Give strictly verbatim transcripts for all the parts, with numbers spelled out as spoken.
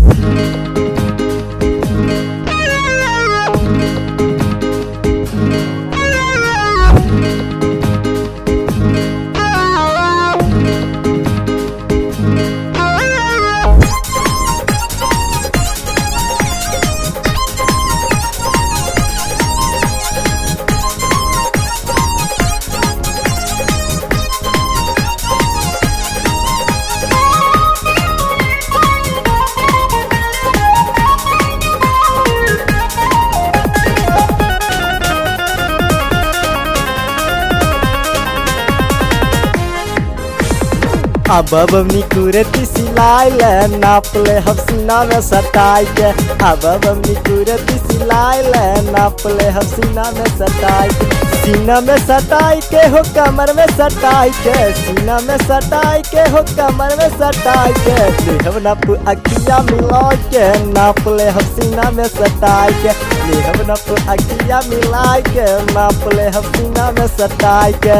अब बबनी कुरती सिलाई ले नाप ले हसीना में सटाई के। अब बबनी कुरती सिलाई ले नाप ले हसीना में सटाई के। सीना में सटाई के हो कमर में सटाई के। सीना में सटाई के हो कमर में सटाई के। देहब नप अखिया मिला के नाप ले हसीना में सटाई के। देहब नप अखिया मिला के नाप ले हसीना में सटाई के।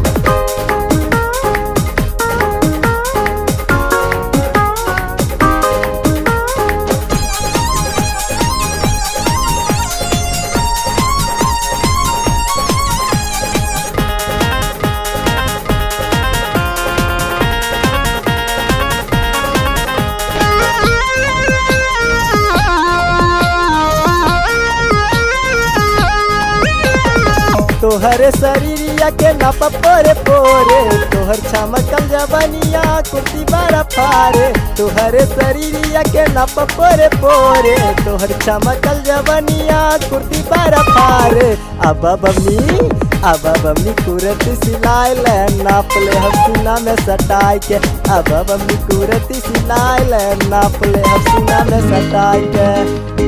तोहरे शरीरिया के नप पोरे पोरे। तोहर चमकल जवनिया कुर्ती बड़ा फारे। तोहरे शरीरिया के नप पोरे पोरे। तोहर चमकल जवनिया कुर्ती बड़ा फारे। अब बबनी अब बबनी कुरती सिलाई ले नाप ले हसीना में सटाई के। अब बबनी कुरती सिलाई ले नाप ले हसीना में सटाई के।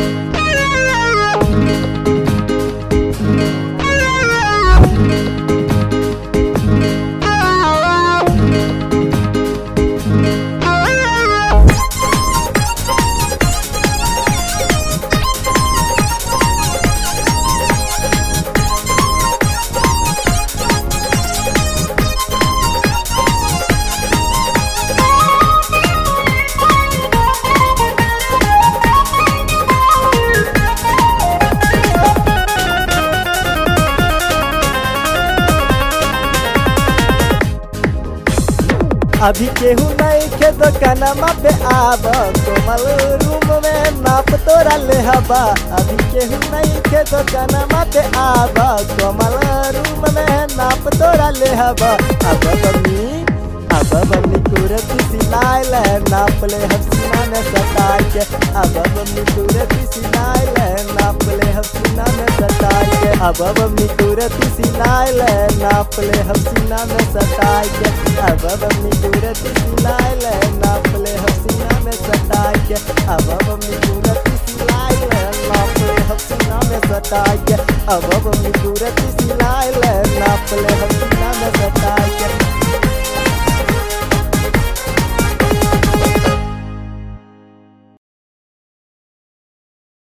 अभी केहू नहीं के दुकानमा पे आब कोमल रूम में नाप तोरा ले हबा। अभी केहू नहीं के दुकानमा पे आब कोमल रूम में नाप तोरा ले हबा। अब बबनी अब बबनी कुरती सिलाई ले नाप ले हसीना में सटाई के। अब बबनी कुरती सिलाई ले नाप ले हसीना में सटाई के। अब बबनी कुरती सिलाई ले नाप ले हसीना में सटाई के। अब बबनी कुरती सिलाई ले नाप ले हसीना में सटाई के। अब बबनी कुरती सिलाई ले नाप ले हसीना में सटाई के। अब बबनी कुरती सिलाई ले नाप ले